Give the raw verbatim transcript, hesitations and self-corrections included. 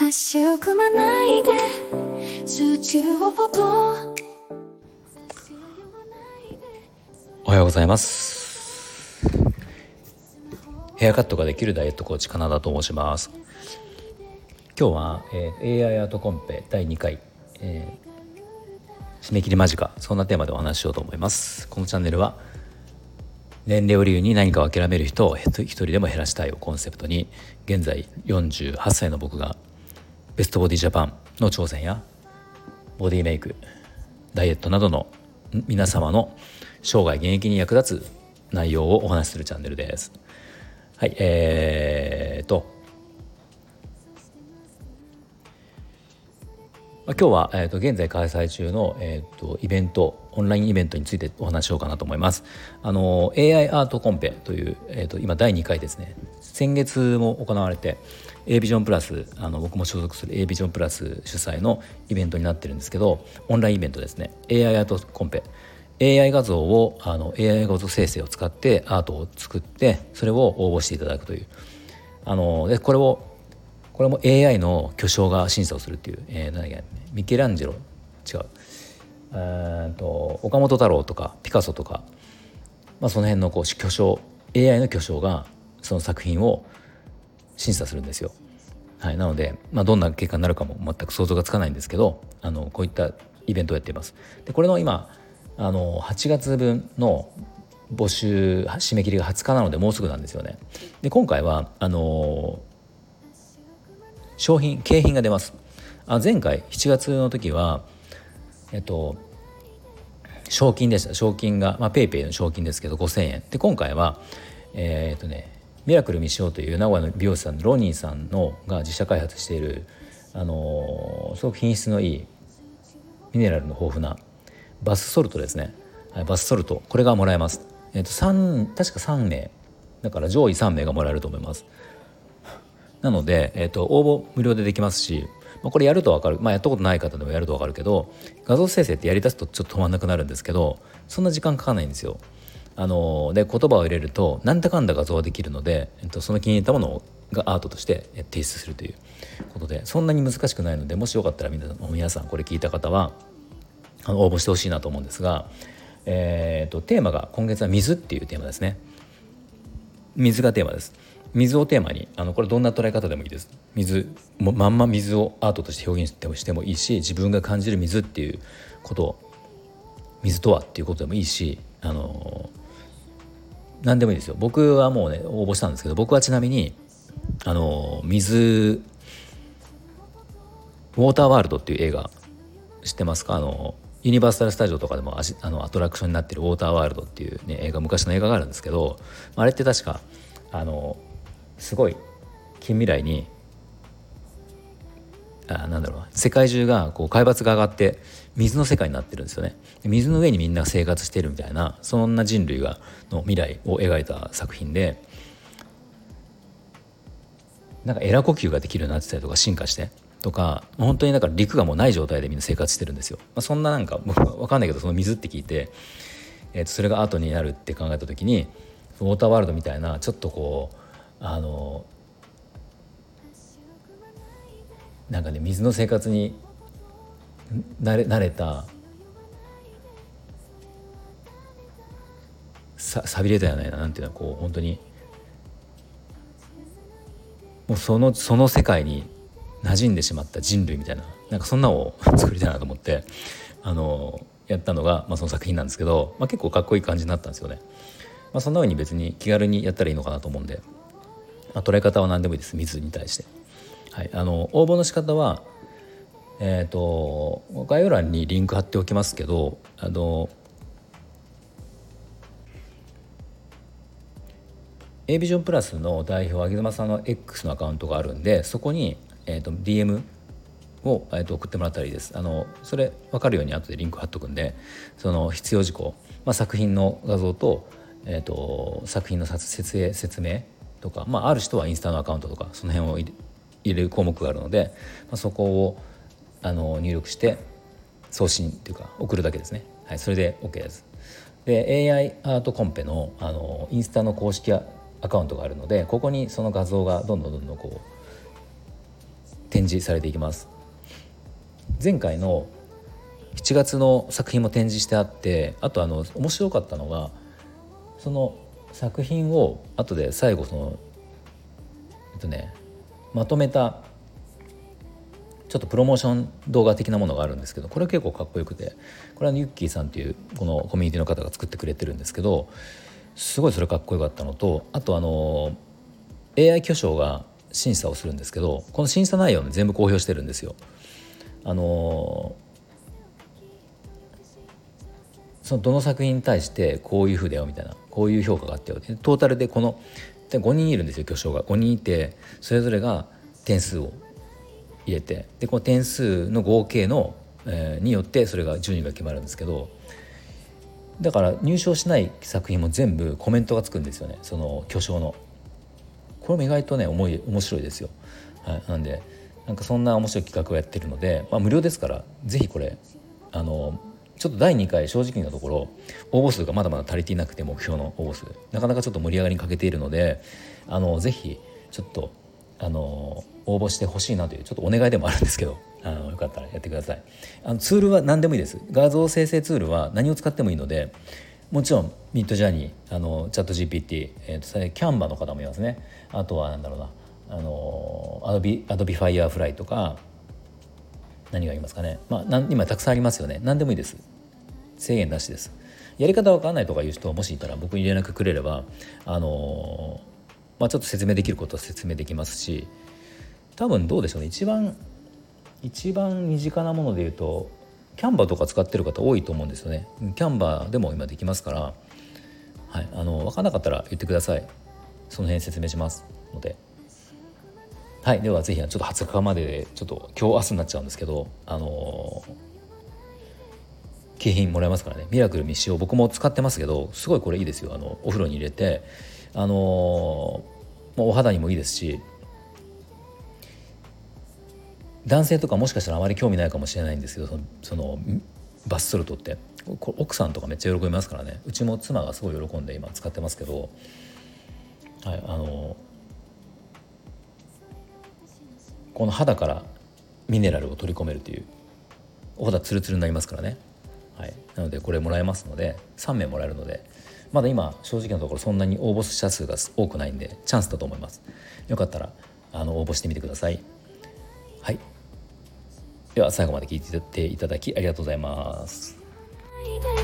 足を組まないで数値をポポおはようございます。ヘアカットができるダイエットコーチカナダと申します。今日は、えー、エーアイ アートコンペだいにかい、えー、締め切り間近、そんなテーマでお話ししようと思います。このチャンネルは年齢を理由に何かを諦める人を一人でも減らしたいをコンセプトに、現在よんじゅうはっさいの僕がベストボディジャパンの挑戦やボディメイク、ダイエットなどの皆様の生涯現役に役立つ内容をお話しするチャンネルです。はい、えーと、まあ、今日は、えーと現在開催中の、えーとイベント、オンラインイベントについてお話ししようかなと思います。あの エーアイ アートコンペという、えーと今だいにかいですね。先月も行われて A ビジョンプラス、あの僕も所属する A ビジョンプラス主催のイベントになってるんですけど、オンラインイベントですね。 エーアイ アートコンペ、 エーアイ 画像をあの エーアイ 画像生成を使ってアートを作って、それを応募していただくという、あのでこれをこれも エーアイ の巨匠が審査をするっていう、えー、何だっけ、ミケランジェロ違うえと岡本太郎とかピカソとか、まあ、その辺のこう巨匠 エーアイ の巨匠がその作品を審査するんですよ。はい、なので、まあ、どんな結果になるかも全く想像がつかないんですけど、あのこういったイベントをやっています。でこれの今あのはちがつぶんの募集締め切りがはつかなのでもうすぐなんですよね。で今回はあの商品景品が出ます。あ前回しちがつの時はえっと賞金でした。賞金が、まあ、ペイペイの賞金ですけどごせんえんで、今回はえー、っとねミラクルミシオという名古屋の美容師さんのロニーさんのが自社開発している、あのー、すごく品質のいいミネラルの豊富なバスソルトですね、はい、バスソルト、これがもらえます。えー、っとさん確かさんめいだから上位さんめいがもらえると思います。なので、えー、と応募無料でできますし、まあ、これやると分かる、まあ、やったことない方でもやると分かるけど、画像生成ってやりだすとちょっと止まんなくなるんですけど、そんな時間かかんないんですよ。あので言葉を入れるとなんだかんだ画像ができるので、えっと、その気に入ったものがアートとして提出するということで、そんなに難しくないので、もしよかったら皆さん皆さんこれ聞いた方はあの応募してほしいなと思うんですが、えー、とテーマが今月は水っていうテーマですね。水がテーマです。水をテーマに、あのこれどんな捉え方でもいいです。水もまんま水をアートとして表現してもいいし、自分が感じる水っていうことを、水とはっていうことでもいいし、あの何でもいいですよ。僕はもうね応募したんですけど、僕はちなみにあの水ウォーターワールドっていう映画知ってますか？あのユニバーサル・スタジオとかでもああのアトラクションになっているウォーターワールドっていう、ね、映画、昔の映画があるんですけど、あれって確かあのすごい近未来にあなんだろう世界中がこう海抜が上がって水の世界になってるんですよね。水の上にみんな生活しているみたいな、そんな人類がの未来を描いた作品で、なんかエラ呼吸ができるようになってたりとか進化してとか、本当にだから陸がもうない状態でみんな生活してるんですよ。まあ、そんななんか僕は分かんないけど、その水って聞いて、えー、とそれがアートになるって考えた時に、ウォーターワールドみたいなちょっとこうあのなんかね水の生活に慣れ慣れたさ寂れたよね、なんていうの、こう本当にもうそのその世界に馴染んでしまった人類みたいな、なんかそんなのを作りたいなと思ってあのやったのが、まあ、その作品なんですけど、まあ、結構かっこいい感じになったんですよね。まあ、そんな風に別に気軽にやったらいいのかなと思うんで、まあ、捉え方は何でもいいです。水に対して、はい、あの応募の仕方はえーと概要欄にリンク貼っておきますけど、あの A ビジョンプラスの代表萩妻さんの X のアカウントがあるんで、そこに、えーと ディーエム を、えーと送ってもらったらいいです。あのそれ分かるように後でリンク貼っとくんで、その必要事項、まあ、作品の画像と、えーと作品の説明説明とか、まあ、ある人はインスタのアカウントとかその辺を入れ入れる項目があるので、まあ、そこをあの入力して送信っていうか送るだけですね。はい、それで OK です。で エーアイ アートコンペの、あのインスタの公式アカウントがあるので、ここにその画像がどんどんどんどんこう展示されていきます。前回のしちがつの作品も展示してあって、あとあの面白かったのがその作品を後で最後そのえっとねまとめたちょっとプロモーション動画的なものがあるんですけど、これは結構かっこよくて、これはユッキーさんっていうこのコミュニティの方が作ってくれてるんですけど、すごいそれかっこよかったのと、あとあの エーアイ 巨匠が審査をするんですけど、この審査内容も全部公表してるんですよ。あのそのどの作品に対してこういう風だよみたいな、こういう評価があってよ、トータルでこのでごにんいるんですよ、巨匠がごにんいて、それぞれが点数を入れて、でこの点数の合計の、えー、によってそれが順位が決まるんですけど、だから入賞しない作品も全部コメントがつくんですよね、その巨匠の。これも意外とね重い面白いですよ、はい、なんでなんかそんな面白い企画をやってるので、まあ、無料ですからぜひこれあのちょっとだいにかい正直なところ応募数がまだまだ足りていなくて、目標の応募数なかなかちょっと盛り上がりに欠けているので、あのぜひちょっとあの応募してほしいなというちょっとお願いでもあるんですけど、あのよかったらやってください。あのツールは何でもいいです。画像生成ツールは何を使ってもいいので、もちろんミッドジャーニー、あのチャット ジーピーティー、えー、とそれキャンバの方もいますね。あとはなんだろうな、あのアドビアドビファイヤーフライとか何がありますかね、まあ、なん今たくさんありますよね。何でもいいです。制限なしです。やり方わかんないとかいう人はもしいたら僕に連絡くれれば、あのまあ、ちょっと説明できることは説明できますし、多分どうでしょうね、一番一番身近なものでいうとキャンバとか使ってる方多いと思うんですよね。キャンバでも今できますから、はい、あの分からなかったら言ってください。その辺説明しますので、はい、ではぜひちょっとはつかまででちょっと今日明日になっちゃうんですけど、あの景品もらえますからね。ミラクル未使用、僕も使ってますけどすごいこれいいですよ。あのお風呂に入れて、あのー、お肌にもいいですし、男性とかもしかしたらあまり興味ないかもしれないんですけど、その、そのバスソルトって奥さんとかめっちゃ喜びますからね。うちも妻がすごい喜んで今使ってますけど、はい、あのこの肌からミネラルを取り込めるという、お肌ツルツルになりますからね。はい、なのでこれもらえますのでさんめいもらえるので、まだ今正直なところそんなに応募者数が多くないんでチャンスだと思います。よかったらあの応募してみてください。はい、では最後まで聞いていただきありがとうございます。